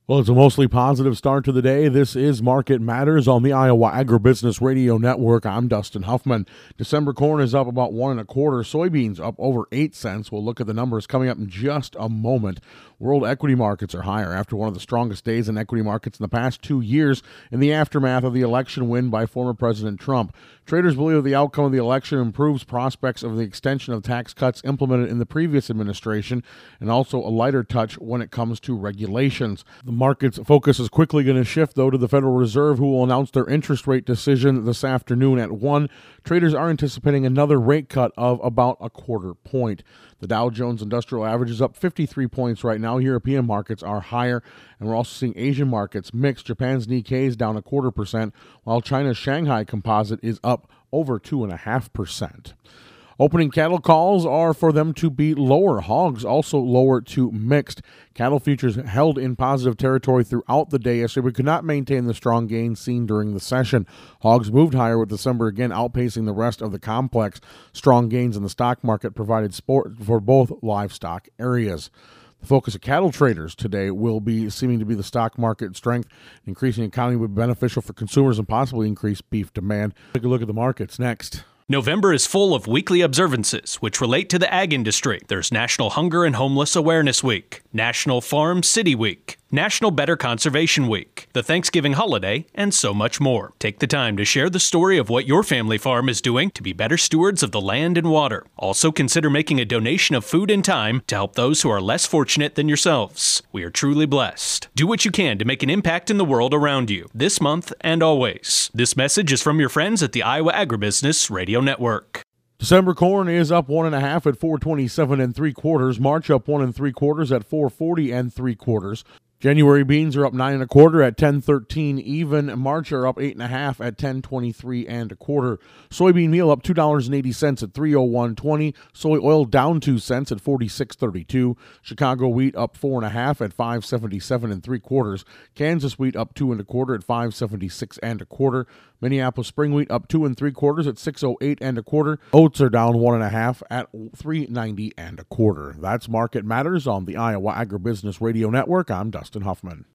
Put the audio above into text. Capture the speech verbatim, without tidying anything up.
Well, it's a mostly positive start to the day. This is Market Matters on the Iowa Agribusiness Radio Network. I'm Dustin Huffman. December corn is up about one and a quarter. Soybeans up over eight cents. We'll look at the numbers coming up in just a moment. World equity markets are higher after one of the strongest days in equity markets in the past two years in the aftermath of the election win by former President Trump. Traders believe the outcome of the election improves prospects of the extension of tax cuts implemented in the previous administration and also a lighter touch when it comes to regulations. The market's focus is quickly going to shift, though, to the Federal Reserve, who will announce their interest rate decision this afternoon at one. Traders are anticipating another rate cut of about a quarter point. The Dow Jones Industrial Average is up fifty-three points right now. European markets are higher, and we're also seeing Asian markets mixed. Japan's Nikkei is down a quarter percent, while China's Shanghai Composite is up over two and a half percent. Opening cattle calls are for them to be lower. Hogs also lower to mixed. Cattle futures held in positive territory throughout the day yesterday, but could not maintain the strong gains seen during the session. Hogs moved higher, with December again outpacing the rest of the complex. Strong gains in the stock market provided support for both livestock areas. The focus of cattle traders today will be seeming to be the stock market strength. Increasing economy would be beneficial for consumers and possibly increase beef demand. Take a look at the markets next. November is full of weekly observances which relate to the ag industry. There's National Hunger and Homeless Awareness Week, National Farm City Week, National Better Conservation Week, the Thanksgiving holiday, and so much more. Take the time to share the story of what your family farm is doing to be better stewards of the land and water. Also consider making a donation of food and time to help those who are less fortunate than yourselves. We are truly blessed. Do what you can to make an impact in the world around you, this month and always. This message is from your friends at the Iowa Agribusiness Radio Network. December corn is up one and a half at four twenty-seven and three quarters. March up one and three quarters at four forty and three quarters. January beans are up nine and a quarter at ten thirteen even. March are up eight and a half at ten twenty-three and a quarter. Soybean meal up two dollars and eighty cents at three oh one twenty. Soy oil down two cents at forty-six thirty-two. Chicago wheat up four and a half at five seventy-seven and three quarters. Kansas wheat up two and a quarter at five seventy-six and a quarter. Minneapolis spring wheat up two and three quarters at six oh eight and a quarter. Oats are down one and a half at three ninety and a quarter. That's Market Matters on the Iowa Agribusiness Radio Network. I'm Dustin Huffman.